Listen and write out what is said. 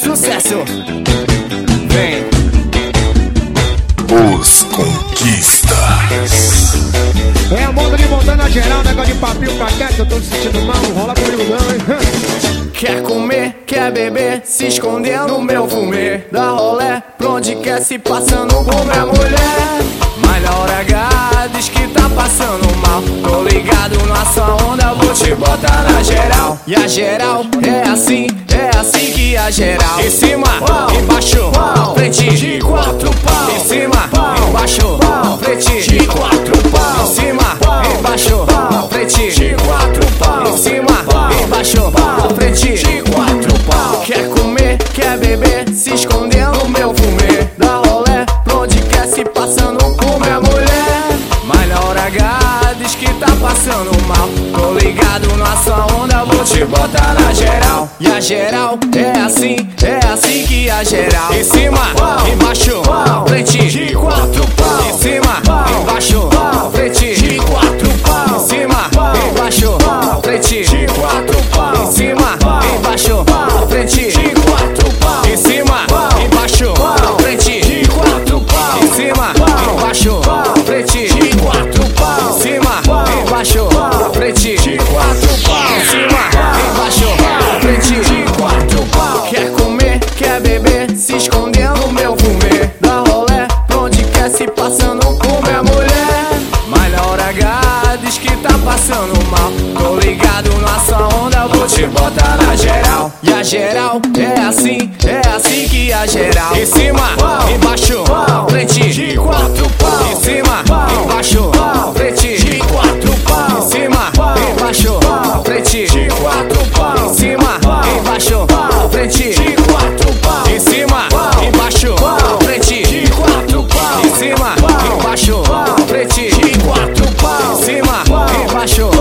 sucesso. Vem. Os Conquistas. É a moda de Montana geral, negócio de papinho pra cá, que eu tô me sentindo mal, não rola comigo não, hein? Quer comer, quer beber, se escondendo no meu fumê. Dá rolé, pra onde quer, se passando por minha mulher. Mas na hora H, diz que tá passando mal. Tô ligado na sua onda, vou te botar na geral. E a geral é assim que a geral. Em cima, embaixo, frente, de quatro pau. Em cima, embaixo, frente, de quatro pau. Em cima, embaixo, frente, de quatro pau. Em cima, embaixo, frente, de quatro pau. Quer comer, quer beber, se escondendo no meu fumê. Dá rolé, pra onde quer, se passando por minha mulher. Mas na hora H, diz que tá passando mal. Tô ligado na sua onda, vou te botar na geral. E a geral é assim que a geral. Em cima, embaixo, frente, de quatro pau. Em cima, embaixo, frente, de quatro pau. Em cima, embaixo, frente, de quatro pau. Em cima, embaixo, frente, de quatro pau. Em cima, embaixo, frente, de quatro pau. Em cima, embaixo, frente, de quatro pau. Em cima, embaixo, frente, de quatro pau. Em cima, embaixo, frente, de quatro pau. Quer comer, quer beber, se escondendo no meu fumê. Dá rolé, pra onde quer, se passando por minha mulher. Mas na hora H, diz que tá passando mal. Tô ligado na sua onda, vou te botar na geral. E a geral é assim que a geral. Em cima, embaixo, frente, de quatro pau. Em cima, embaixo, frente, de quatro pau. Em cima, embaixo, frente, de quatro pau. Em cima, embaixo, frente, de quatro pau. Em cima, embaixo, frente, de quatro pau. Em cima, embaixo, frente, de quatro pau. Em cima, embaixo,